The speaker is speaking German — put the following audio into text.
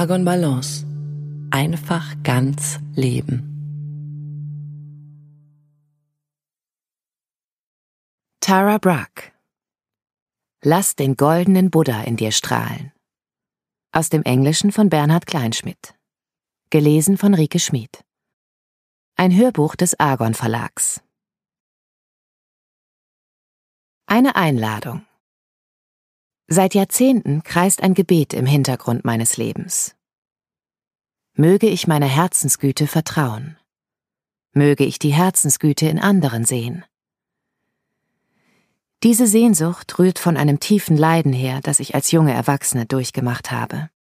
Argon Balance. Einfach ganz leben. Tara Brach. Lass den goldenen Buddha in dir strahlen. Aus dem Englischen von Bernhard Kleinschmidt. Gelesen von Rike Schmid. Ein Hörbuch des Argon Verlags. Eine Einladung. Seit Jahrzehnten kreist ein Gebet im Hintergrund meines Lebens. Möge ich meiner Herzensgüte vertrauen. Möge ich die Herzensgüte in anderen sehen. Diese Sehnsucht rührt von einem tiefen Leiden her, das ich als junge Erwachsene durchgemacht habe.